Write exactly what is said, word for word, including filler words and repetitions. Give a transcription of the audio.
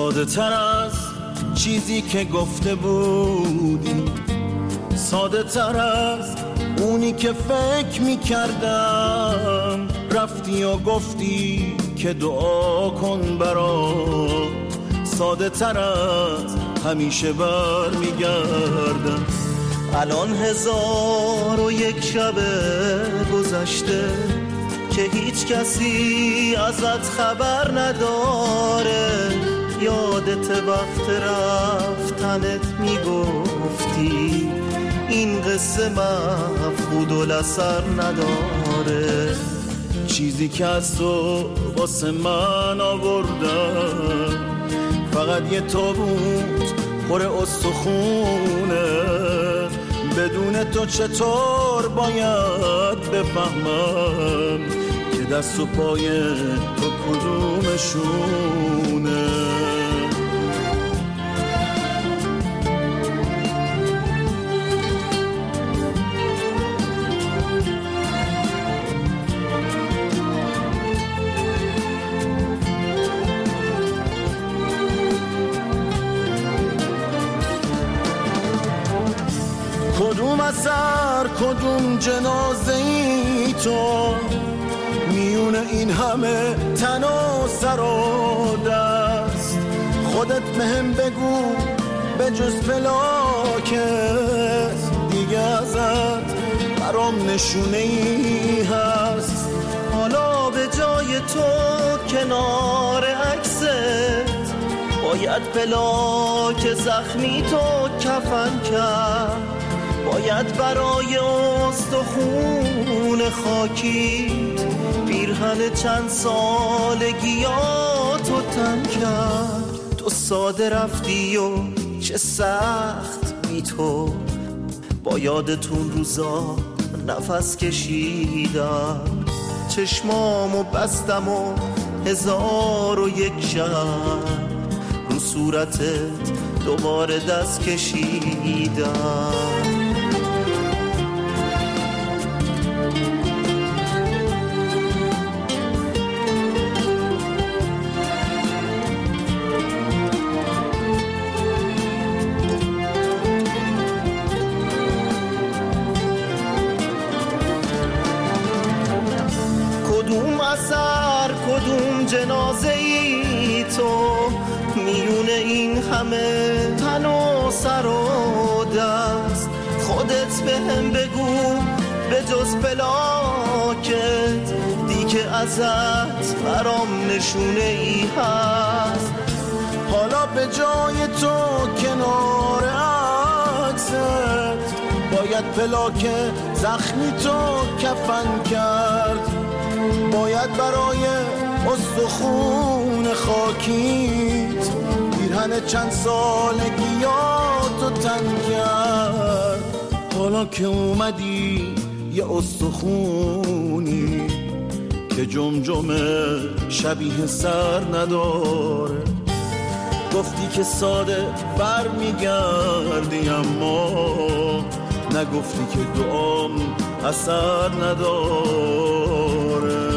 ساده تر از چیزی که گفته بودی، ساده تر از اونی که فکر میکردم. رفتی و گفتی که دعا کن برام، ساده تر از همیشه بر میگردم. الان هزار و یک شب گذشته که هیچ کسی ازت خبر نداره. یادت وقت رفتنت میگفتی این قصه مفقود الاثر نداره. چیزی که از تو واسه من آوردم فقط یه تابوت پر استخونه. بدون تو چطور باید بفهمم که دست و پای تو کدومشونه؟ کدوم اثر کدوم جنازه ای تو، میونه این همه تن و سر و دست. خودت بهم بگو به جز فلاکت دیگه ازت برام نشونه ای هست. حالا به جای تو کنار عکست باید فلاک زخمی تو کفن کرد. باید برای استخون خاکیت پیرهن چند سالگیاتو تن کرد. تو ساده رفتی و چه سخت بی تو، با یادتون روزا نفس کشیدم. چشمامو بستم و هزار و یک شب رو صورتت دوباره دست کشیدم. کدوم اثر کدوم جنازه ای تو، میونه این همه تن و سر و دست. خودت بهم بگو به جز پلاکت دیگه ازت برام نشونه ای هست. حالا به جای تو کنار عکست باید پلاک زخمی تو کفن کرد. باید برای استخون خاکیت پیرهن چند سالگیاتو تن کرد. حالا که اومدی یه استخونی که جمجمه شبیه سر نداره. گفتی که ساده بر میگردی اما نگفتی که دعام اثر نداره.